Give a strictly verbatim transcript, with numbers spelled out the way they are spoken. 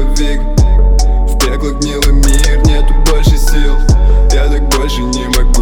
повик. В пекло гнилый мир, нету больше сил. Я так больше не могу.